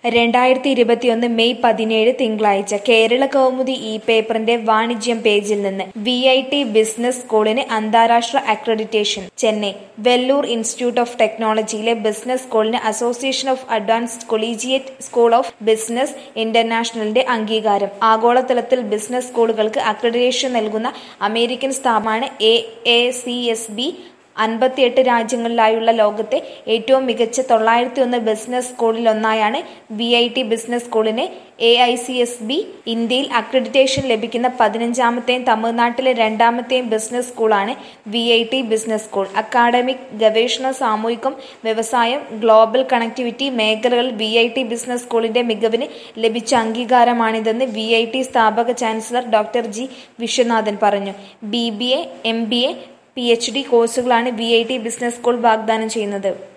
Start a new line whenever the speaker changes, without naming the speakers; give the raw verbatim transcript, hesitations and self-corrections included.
രണ്ടായിരത്തി ഇരുപത്തിയൊന്ന് മെയ് പതിനേഴ് തിങ്കളാഴ്ച കേരള കൗമുദി ഇ പേപ്പറിന്റെ വാണിജ്യം പേജിൽ നിന്ന് വി ഐ ടി ബിസിനസ് സ്കൂളിന് അന്താരാഷ്ട്ര accreditation. Chennai Vellore institute of ടെക്നോളജിയിലെ ബിസിനസ് സ്കൂളിന് association of advanced collegiate school of business ഇന്റർനാഷണലിന്റെ അംഗീകാരം. ആഗോളതലത്തിൽ ബിസിനസ് സ്കൂളുകൾക്ക് അക്രഡിറ്റേഷൻ നൽകുന്ന അമേരിക്കൻ സ്ഥാപനമാണ് A I C S B. അൻപത്തിയെട്ട് രാജ്യങ്ങളിലായുള്ള ലോകത്തെ ഏറ്റവും മികച്ച തൊള്ളായിരത്തി ഒന്ന് ബിസിനസ് സ്കൂളിലൊന്നായാണ് വി ഐ ടി ബിസിനസ് സ്കൂളിന് A I C S B. ഇന്ത്യയിൽ അക്രഡിറ്റേഷൻ ലഭിക്കുന്ന പതിനഞ്ചാമത്തെയും തമിഴ്നാട്ടിലെ രണ്ടാമത്തെയും ബിസിനസ് സ്കൂളാണ് V I T business school. Academic, ഗവേഷണം, സാമൂഹികം, വ്യവസായം, ഗ്ലോബൽ കണക്ടിവിറ്റി മേഖലകളിൽ വി ഐ ടി ബിസിനസ് സ്കൂളിന്റെ മികവിന് ലഭിച്ച അംഗീകാരമാണിതെന്ന് വി ഐ ടി സ്ഥാപക ചാൻസലർ ഡോക്ടർ ജി വിശ്വനാഥൻ പറഞ്ഞു. B B A, M B A, P H D കോഴ്സുകളാണ് V I T business school വാഗ്ദാനം ചെയ്യുന്നത്.